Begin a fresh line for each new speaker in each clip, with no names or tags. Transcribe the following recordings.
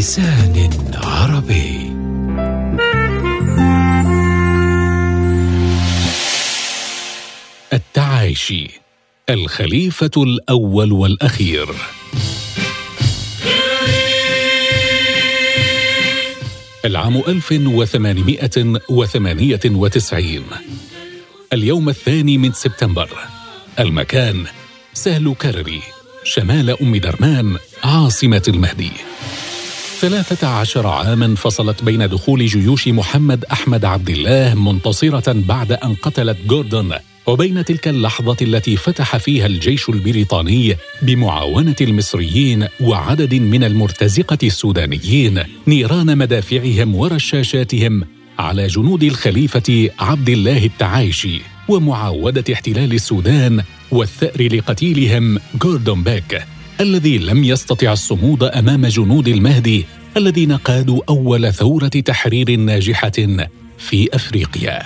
بلسان عربي. التعايشي، الخليفة الأول والأخير. العام 1898. اليوم 2 من سبتمبر. المكان سهل كرري، شمال أم درمان، عاصمة المهدي. 13 عاماً فصلت بين دخول جيوش محمد أحمد عبد الله منتصرة بعد أن قتلت جوردون، وبين تلك اللحظة التي فتح فيها الجيش البريطاني بمعاونة المصريين وعدد من المرتزقة السودانيين نيران مدافعهم ورشاشاتهم على جنود الخليفة عبد الله التعايشي، ومعاودة احتلال السودان والثأر لقتيلهم جوردون بيك الذي لم يستطع الصمود أمام جنود المهدي الذين قادوا أول ثورة تحرير ناجحة في أفريقيا.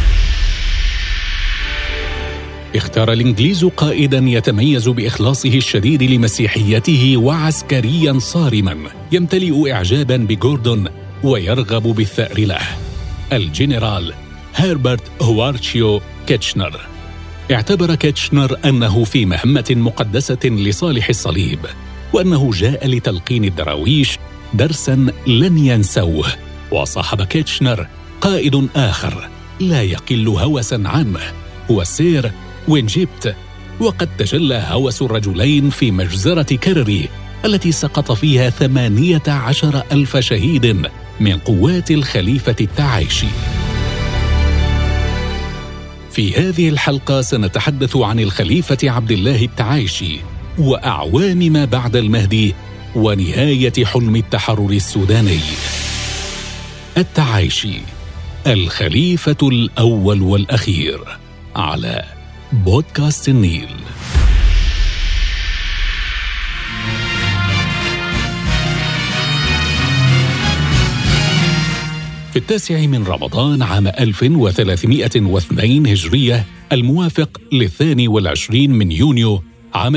اختار الإنجليز قائداً يتميز بإخلاصه الشديد لمسيحيته وعسكرياً صارماً يمتلئ إعجاباً بجوردون ويرغب بالثأر له، الجنرال هربرت هوارتشيو كيتشنر. اعتبر كيتشنر أنه في مهمة مقدسة لصالح الصليب، وأنه جاء لتلقين الدراويش درساً لن ينسوه. وصاحب كيتشنر قائد آخر لا يقل هوساً عنه، هو السير وينجيبت. وقد تجلى هوس الرجلين في مجزرة كرري التي سقط فيها 18,000 شهيد من قوات الخليفة التعايشي. في هذه الحلقة سنتحدث عن الخليفة عبد الله التعايشي وأعوام ما بعد المهدي ونهاية حلم التحرر السوداني. التعايشي، الخليفة الأول والأخير، على بودكاست النيل. في 9 من رمضان عام 1302 هجرية الموافق 22 من يونيو عام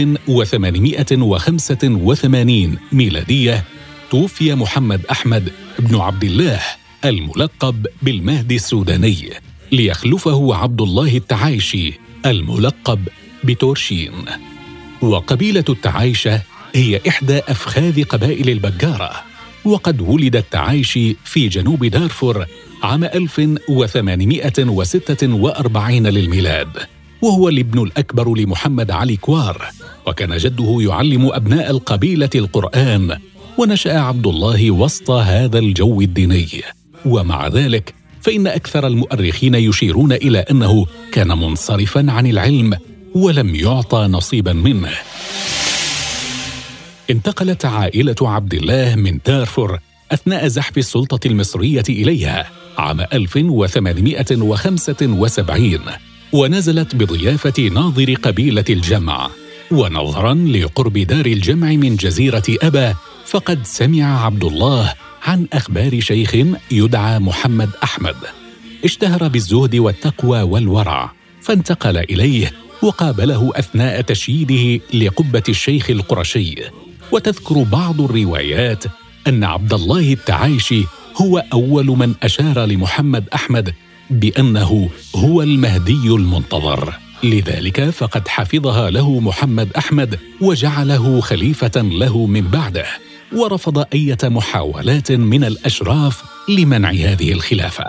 1885 ميلادية، توفي محمد أحمد بن عبد الله الملقب بالمهدي السوداني، ليخلفه عبد الله التعايشي الملقب بتورشين. وقبيلة التعايشة هي إحدى أفخاذ قبائل البجارة، وقد ولد التعايشي في جنوب دارفور عام 1846 للميلاد، وهو الابن الأكبر لمحمد علي كوار، وكان جده يعلم أبناء القبيلة القرآن، ونشأ عبد الله وسط هذا الجو الديني. ومع ذلك فإن أكثر المؤرخين يشيرون إلى أنه كان منصرفاً عن العلم ولم يعطى نصيباً منه. انتقلت عائلة عبد الله من دارفور أثناء زحف السلطة المصرية إليها عام 1875، ونزلت بضيافة ناظر قبيلة الجمع. ونظراً لقرب دار الجمع من جزيرة أبا، فقد سمع عبد الله عن أخبار شيخ يدعى محمد أحمد اشتهر بالزهد والتقوى والورع، فانتقل إليه وقابله أثناء تشييده لقبة الشيخ القرشي. وتذكر بعض الروايات أن عبد الله التعايشي هو أول من أشار لمحمد أحمد بأنه هو المهدي المنتظر، لذلك فقد حفظها له محمد أحمد وجعله خليفة له من بعده، ورفض أي محاولات من الأشراف لمنع هذه الخلافة.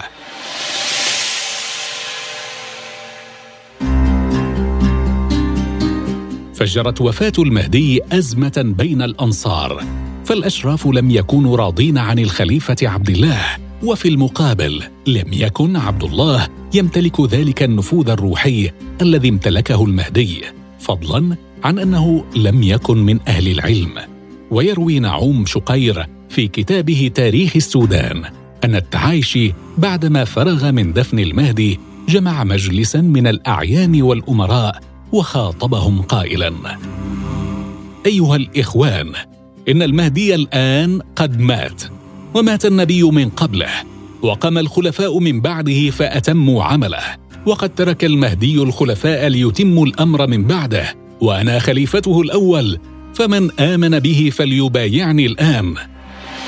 فجرت وفاة المهدي أزمة بين الأنصار، فالأشراف لم يكونوا راضين عن الخليفة عبد الله، وفي المقابل لم يكن عبد الله يمتلك ذلك النفوذ الروحي الذي امتلكه المهدي، فضلاً عن أنه لم يكن من أهل العلم. ويروي نعوم شقير في كتابه تاريخ السودان أن التعايشي بعدما فرغ من دفن المهدي جمع مجلساً من الأعيان والأمراء وخاطبهم قائلاً: أيها الإخوان، إن المهدي الآن قد مات، ومات النبي من قبله، وقام الخلفاء من بعده فأتموا عمله، وقد ترك المهدي الخلفاء ليتموا الأمر من بعده، وأنا خليفته الأول، فمن آمن به فليبايعني الآن.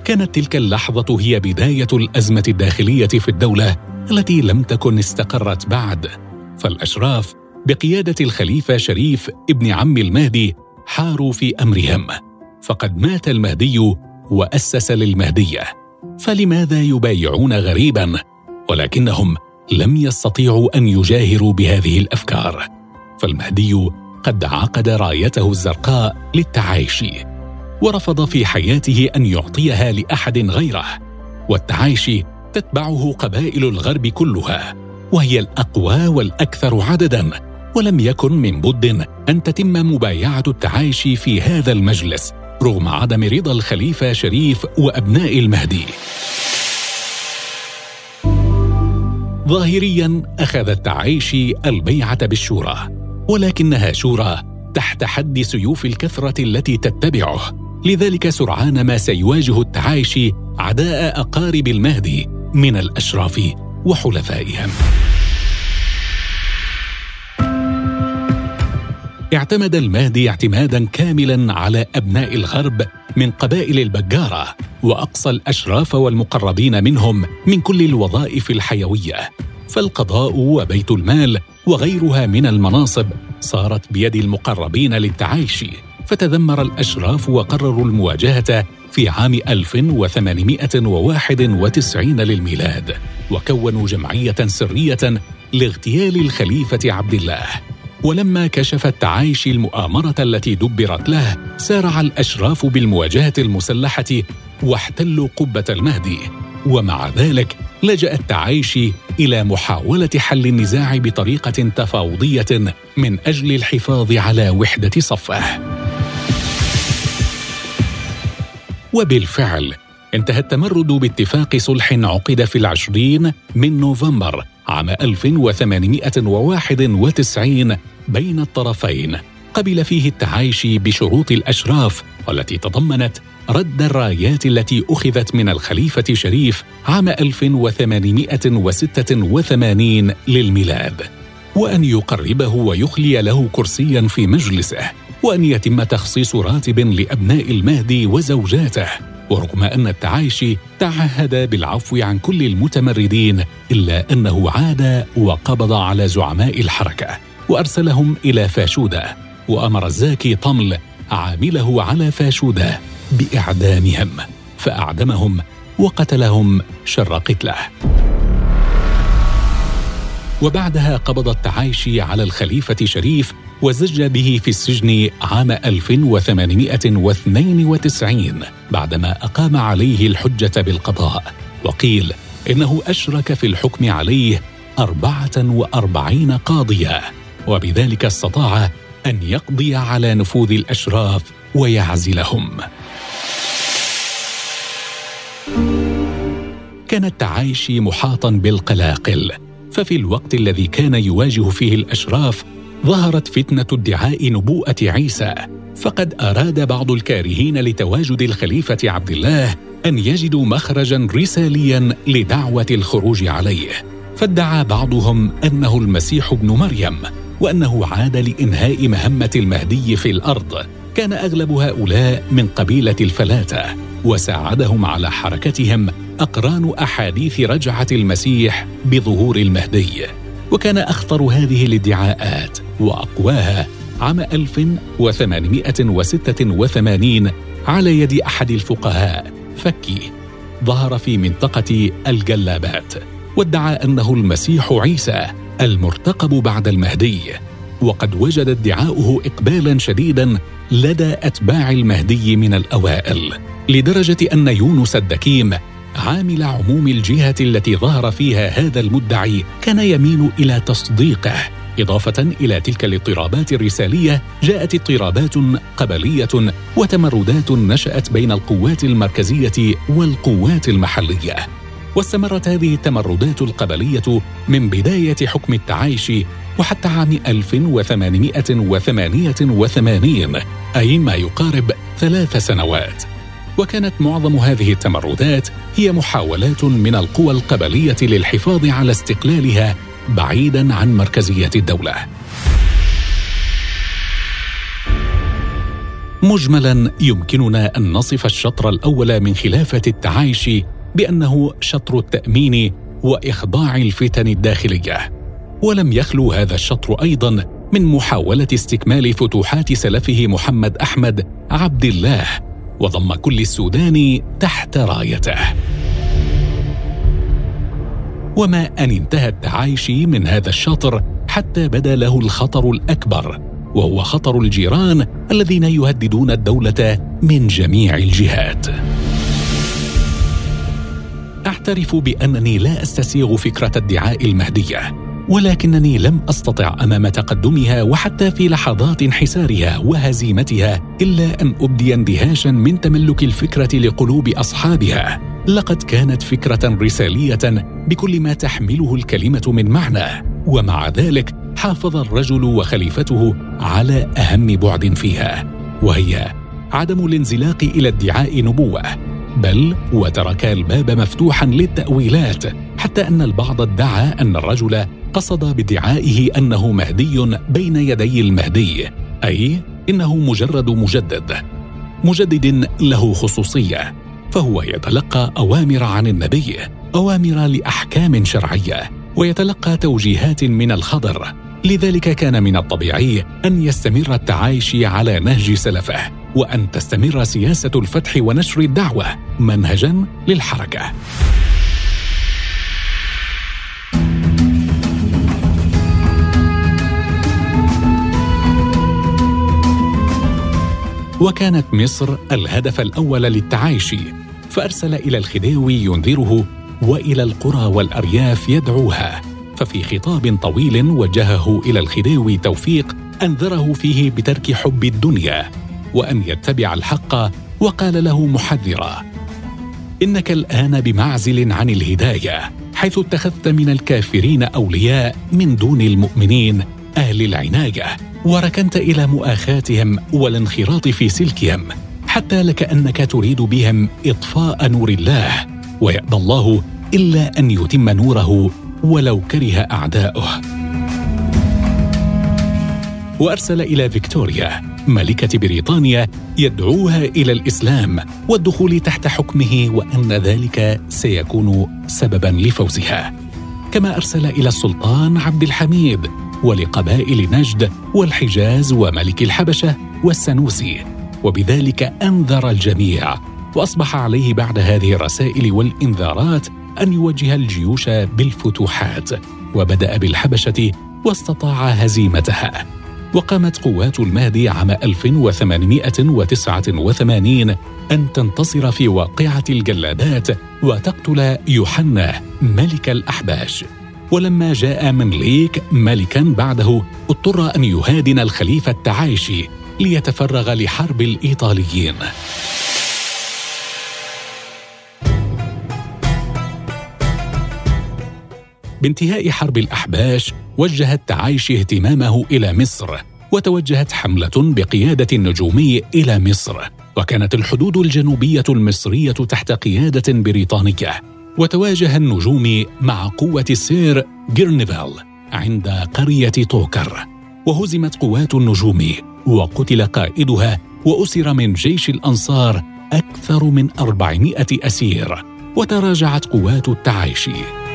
كانت تلك اللحظة هي بداية الأزمة الداخلية في الدولة التي لم تكن استقرت بعد، فالأشراف بقيادة الخليفة شريف ابن عم المهدي حاروا في أمرهم، فقد مات المهدي وأسس للمهدية، فلماذا يبايعون غريباً؟ ولكنهم لم يستطيعوا أن يجاهروا بهذه الأفكار، فالمهدي قد عقد رايته الزرقاء للتعايشي، ورفض في حياته أن يعطيها لأحد غيره، والتعايشي تتبعه قبائل الغرب كلها، وهي الأقوى والأكثر عدداً، ولم يكن من بد أن تتم مبايعة التعايشي في هذا المجلس رغم عدم رضا الخليفة شريف وأبناء المهدي. ظاهرياً أخذ التعايشي البيعة بالشورى، ولكنها شورى تحت حد سيوف الكثرة التي تتبعه، لذلك سرعان ما سيواجه التعايشي عداء أقارب المهدي من الأشراف وحلفائهم. اعتمد المهدي اعتماداً كاملاً على أبناء الغرب من قبائل البجارة، وأقصى الأشراف والمقربين منهم من كل الوظائف الحيوية، فالقضاء وبيت المال وغيرها من المناصب صارت بيد المقربين للتعايشي، فتذمر الأشراف وقرروا المواجهة في عام 1891 للميلاد، وكونوا جمعية سرية لاغتيال الخليفة عبد الله. ولما كشف التعايشي المؤامرة التي دبرت له، سارع الأشراف بالمواجهة المسلحة واحتلوا قبة المهدي، ومع ذلك لجأ التعايشي إلى محاولة حل النزاع بطريقة تفاوضية من أجل الحفاظ على وحدة صفه. وبالفعل انتهى التمرد باتفاق صلح عقد في 20 من نوفمبر عام 1891 بين الطرفين، قبل فيه التعايشي بشروط الأشراف، والتي تضمنت رد الرايات التي أخذت من الخليفة شريف عام 1886 للميلاد، وأن يقربه ويخلي له كرسياً في مجلسه، وأن يتم تخصيص راتب لأبناء المهدي وزوجاته. ورغم أن التعايشي تعهد بالعفو عن كل المتمردين، إلا أنه عاد وقبض على زعماء الحركة وأرسلهم إلى فاشودة، وأمر الزاكي طمل عامله على فاشودة بإعدامهم، فأعدمهم وقتلهم شر قتله. وبعدها قبض التعايشي على الخليفة شريف وزج به في السجن عام 1892 بعدما أقام عليه الحجة بالقضاء، وقيل إنه أشرك في الحكم عليه 44 قاضيا، وبذلك استطاع أن يقضي على نفوذ الأشراف ويعزلهم. كان التعايشي محاطاً بالقلاقل، ففي الوقت الذي كان يواجه فيه الأشراف ظهرت فتنة ادعاء نبوءة عيسى، فقد أراد بعض الكارهين لتواجد الخليفة عبد الله أن يجدوا مخرجاً رسالياً لدعوة الخروج عليه، فادعى بعضهم أنه المسيح ابن مريم، وأنه عاد لإنهاء مهمة المهدي في الأرض. كان أغلب هؤلاء من قبيلة الفلاتة، وساعدهم على حركتهم أقران أحاديث رجعة المسيح بظهور المهدي. وكان أخطر هذه الادعاءات وأقواها عام 1886 على يد أحد الفقهاء فكي، ظهر في منطقة الجلابات، وادعى أنه المسيح عيسى المرتقب بعد المهدي، وقد وجد ادعاؤه إقبالاً شديداً لدى أتباع المهدي من الأوائل، لدرجة أن يونس الدكيم عامل عموم الجهة التي ظهر فيها هذا المدعي كان يميل إلى تصديقه. إضافة إلى تلك الاضطرابات الرسالية جاءت اضطرابات قبلية وتمردات نشأت بين القوات المركزية والقوات المحلية، واستمرت هذه التمردات القبلية من بداية حكم التعايشي وحتى عام 1888، أي ما يقارب 3 سنوات. وكانت معظم هذه التمردات هي محاولات من القوى القبلية للحفاظ على استقلالها بعيداً عن مركزية الدولة. مجملاً يمكننا أن نصف الشطر الأول من خلافة التعايشي بأنه شطر التأمين وإخضاع الفتن الداخلية. ولم يخلو هذا الشطر أيضاً من محاولة استكمال فتوحات سلفه محمد أحمد عبد الله، وضم كل السودان تحت رايته. وما أن انتهى التعايشي من هذا الشطر حتى بدا له الخطر الأكبر، وهو خطر الجيران الذين يهددون الدولة من جميع الجهات. أعترف بأنني لا أستسيغ فكرة ادعاء المهدية، ولكنني لم أستطع أمام تقدمها وحتى في لحظات انحسارها وهزيمتها إلا أن أبدي اندهاشا من تملك الفكرة لقلوب أصحابها. لقد كانت فكرة رسالية بكل ما تحمله الكلمة من معنى، ومع ذلك حافظ الرجل وخليفته على أهم بعد فيها، وهي عدم الانزلاق إلى ادعاء نبوة، بل وترك الباب مفتوحا للتأويلات، حتى أن البعض ادعى أن الرجل قصد بادعائه أنه مهدي بين يدي المهدي، أي إنه مجرد مجدد له خصوصية، فهو يتلقى أوامر عن النبي، أوامر لأحكام شرعية، ويتلقى توجيهات من الخضر. لذلك كان من الطبيعي أن يستمر التعايشي على نهج سلفه، وأن تستمر سياسة الفتح ونشر الدعوة منهجاً للحركة. وكانت مصر الهدف الأول للتعايشي، فأرسل إلى الخديوي ينذره وإلى القرى والأرياف يدعوها. ففي خطاب طويل وجهه إلى الخديوي توفيق أنذره فيه بترك حب الدنيا وأن يتبع الحق، وقال له محذرا: إنك الآن بمعزل عن الهداية، حيث اتخذت من الكافرين أولياء من دون المؤمنين أهل العناية، وركنت إلى مؤاخاتهم والانخراط في سلكهم، حتى لكأنك تريد بهم إطفاء نور الله، ويأبى الله إلا أن يتم نوره ولو كره أعداؤه. وأرسل إلى فيكتوريا ملكة بريطانيا يدعوها إلى الإسلام والدخول تحت حكمه، وأن ذلك سيكون سبباً لفوزها. كما أرسل إلى السلطان عبد الحميد ولقبائل نجد والحجاز وملك الحبشة والسنوسي، وبذلك أنذر الجميع. وأصبح عليه بعد هذه الرسائل والإنذارات أن يوجه الجيوش بالفتوحات، وبدأ بالحبشة واستطاع هزيمتها. وقامت قوات المهدي عام 1889 أن تنتصر في واقعة الجلادات وتقتل يوحنا ملك الأحباش. ولما جاء منليك ملكاً بعده، اضطر أن يهادن الخليفة التعايشي ليتفرغ لحرب الإيطاليين. بانتهاء حرب الأحباش وجه التعايشي اهتمامه إلى مصر، وتوجهت حملة بقيادة النجومي إلى مصر، وكانت الحدود الجنوبية المصرية تحت قيادة بريطانية. وتواجه النجومي مع قوة السير جيرنفال عند قرية توكر، وهزمت قوات النجومي وقتل قائدها، وأسر من جيش الأنصار أكثر من 400 أسير، وتراجعت قوات التعايشي.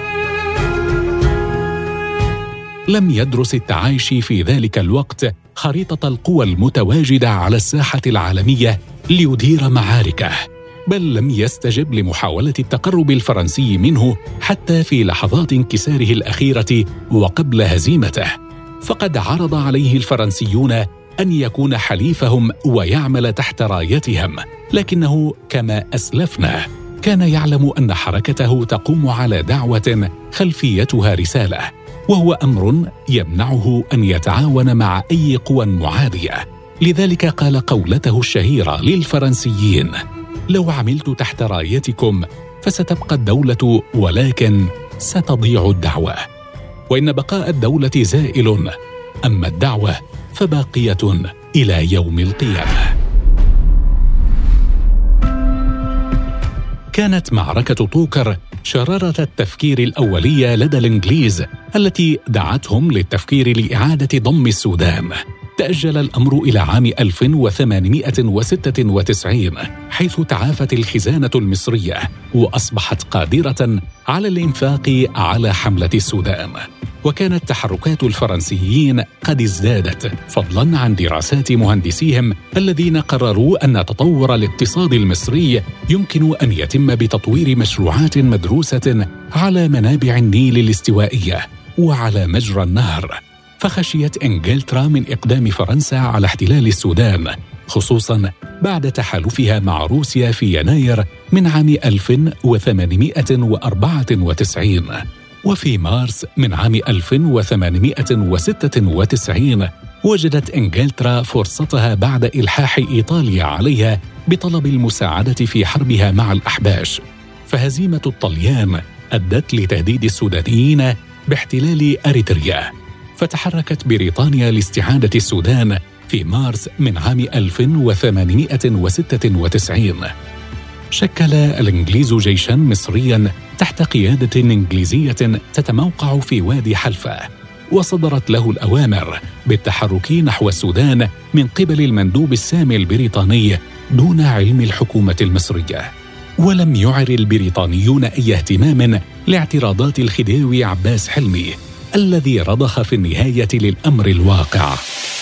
لم يدرس التعايشي في ذلك الوقت خريطة القوى المتواجدة على الساحة العالمية ليدير معاركه، بل لم يستجب لمحاولة التقرب الفرنسي منه حتى في لحظات انكساره الأخيرة وقبل هزيمته. فقد عرض عليه الفرنسيون أن يكون حليفهم ويعمل تحت رايتهم، لكنه كما أسلفنا كان يعلم أن حركته تقوم على دعوة خلفيتها رسالة، وهو أمر يمنعه أن يتعاون مع أي قوى معادية. لذلك قال قولته الشهيرة للفرنسيين: لو عملت تحت رايتكم فستبقى الدولة، ولكن ستضيع الدعوة، وإن بقاء الدولة زائل، أما الدعوة فباقية إلى يوم القيامة. كانت معركة توكر شرارة التفكير الأولية لدى الإنجليز التي دعتهم للتفكير لإعادة ضم السودان. تأجل الأمر إلى عام 1896 حيث تعافت الخزانة المصرية وأصبحت قادرة على الإنفاق على حملة السودان. وكانت تحركات الفرنسيين قد ازدادت فضلاً عن دراسات مهندسيهم الذين قرروا أن تطور الاقتصاد المصري يمكن أن يتم بتطوير مشروعات مدروسة على منابع النيل الاستوائية وعلى مجرى النهر. فخشيت إنجلترا من إقدام فرنسا على احتلال السودان، خصوصاً بعد تحالفها مع روسيا في يناير من عام 1894. وفي مارس من عام 1896 وجدت إنجلترا فرصتها باعد إلحاح إيطاليا عليها بطلب المساعدة في حربها مع الأحباش. فهزيمة الطليان أدت لتهديد السودانيين باحتلال أريتريا، فتحركت بريطانيا لاستعادة السودان في مارس من عام 1896. شكل الإنجليز جيشاً مصرياً تحت قيادة إنجليزية تتموقع في وادي حلفة، وصدرت له الأوامر بالتحرك نحو السودان من قبل المندوب السامي البريطاني دون علم الحكومة المصرية. ولم يعر البريطانيون أي اهتمام لاعتراضات الخديوي عباس حلمي الذي رضخ في النهاية للأمر الواقع.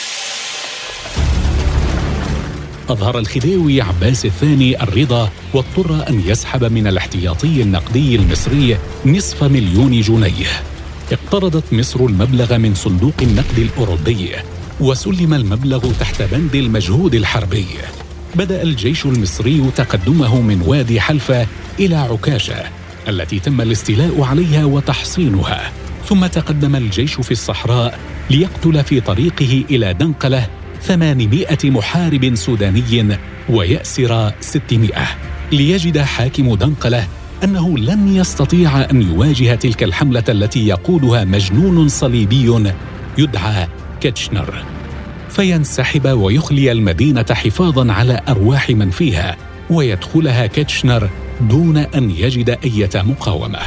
أظهر الخديوي عباس الثاني الرضا واضطر أن يسحب من الاحتياطي النقدي المصري 500,000 جنيه. اقترضت مصر المبلغ من صندوق النقد الأوروبي وسلم المبلغ تحت بند المجهود الحربي. بدأ الجيش المصري تقدمه من وادي حلفة إلى عكاشة التي تم الاستيلاء عليها وتحصينها، ثم تقدم الجيش في الصحراء ليقتل في طريقه إلى دنقلة 800 محارب سوداني ويأسر 600، ليجد حاكم دنقلة أنه لن يستطيع أن يواجه تلك الحملة التي يقودها مجنون صليبي يدعى كيتشنر، فينسحب ويخلي المدينة حفاظاً على أرواح من فيها، ويدخلها كيتشنر دون أن يجد أي مقاومة.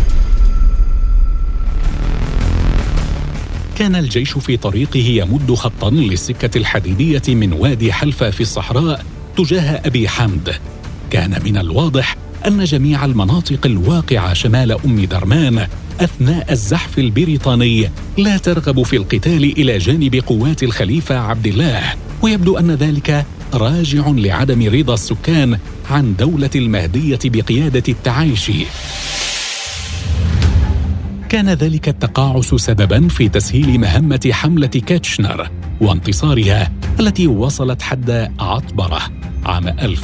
كان الجيش في طريقه يمد خطاً للسكة الحديدية من وادي حلفة في الصحراء تجاه أبي حمد. كان من الواضح أن جميع المناطق الواقعة شمال أم درمان أثناء الزحف البريطاني لا ترغب في القتال إلى جانب قوات الخليفة عبد الله، ويبدو أن ذلك راجع لعدم رضا السكان عن دولة المهدية بقيادة التعايشي. كان ذلك التقاعس سبباً في تسهيل مهمة حملة كيتشنر وانتصارها التي وصلت حد عطبرة عام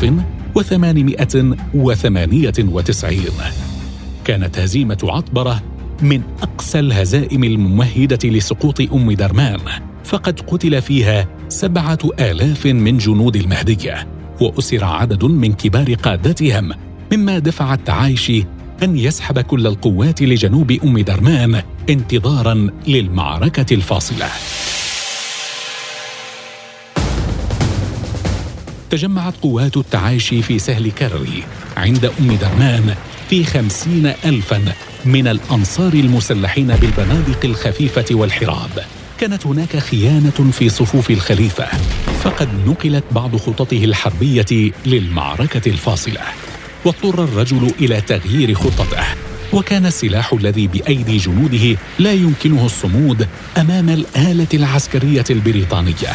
1898. كانت هزيمة عطبرة من أقسى الهزائم الممهدة لسقوط أم درمان، فقد قتل فيها 7,000 من جنود المهدية، وأسر عدد من كبار قادتهم، مما دفع التعايشي أن يسحب كل القوات لجنوب أم درمان انتظاراً للمعركة الفاصلة. تجمعت قوات التعايشي في سهل كرري عند أم درمان في 50,000 من الأنصار المسلحين بالبنادق الخفيفة والحراب. كانت هناك خيانة في صفوف الخليفة، فقد نقلت بعض خططه الحربية للمعركة الفاصلة، واضطر الرجل إلى تغيير خطته، وكان السلاح الذي بأيدي جنوده لا يمكنه الصمود أمام الآلة العسكرية البريطانية.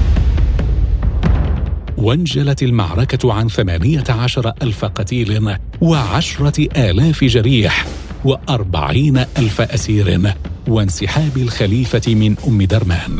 وانجلت المعركة عن 18,000 قتيل و10,000 جريح و40,000 أسير وانسحاب الخليفة من أم درمان.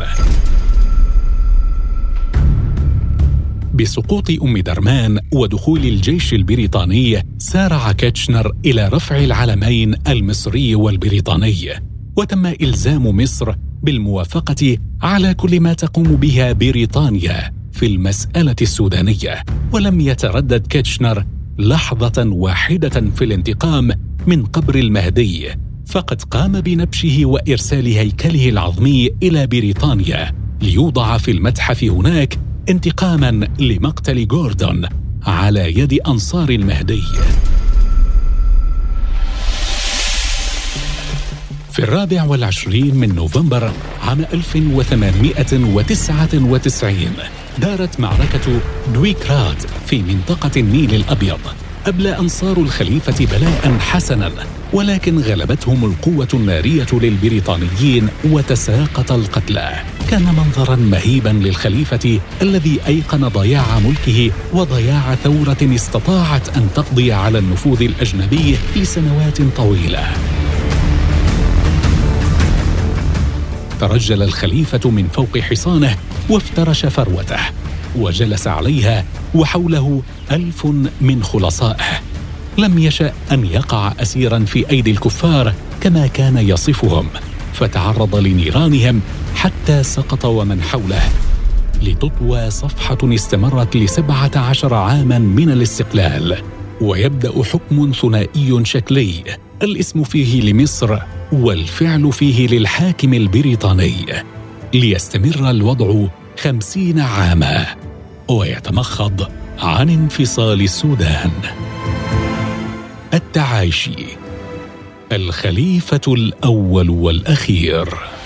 بسقوط أم درمان ودخول الجيش البريطاني سارع كيتشنر إلى رفع العلمين المصري والبريطاني، وتم إلزام مصر بالموافقة على كل ما تقوم به بريطانيا في المسألة السودانية. ولم يتردد كيتشنر لحظة واحدة في الانتقام من قبر المهدي، فقد قام بنبشه وإرسال هيكله العظمي إلى بريطانيا ليوضع في المتحف هناك انتقاماً لمقتل غوردون على يد أنصار المهدي. في 24 من نوفمبر عام 1899 دارت معركة دويكرات في منطقة النيل الأبيض. أبلى أنصار الخليفة بلاءً حسناً، ولكن غلبتهم القوة النارية للبريطانيين وتساقط القتلى. كان منظراً مهيباً للخليفة الذي أيقن ضياع ملكه وضياع ثورة استطاعت أن تقضي على النفوذ الأجنبي لسنوات طويلة. ترجل الخليفة من فوق حصانه وافترش فروته وجلس عليها وحوله 1000 من خلصائه. لم يشأ أن يقع أسيراً في أيدي الكفار كما كان يصفهم، فتعرض لنيرانهم حتى سقط ومن حوله، لتطوى صفحة استمرت ل17 عاماً من الاستقلال. ويبدأ حكم ثنائي شكلي، الاسم فيه لمصر والفعل فيه للحاكم البريطاني، ليستمر الوضع 50 عاماً ويتمخض عن انفصال السودان. التعايشي، الخليفة الأول والأخير.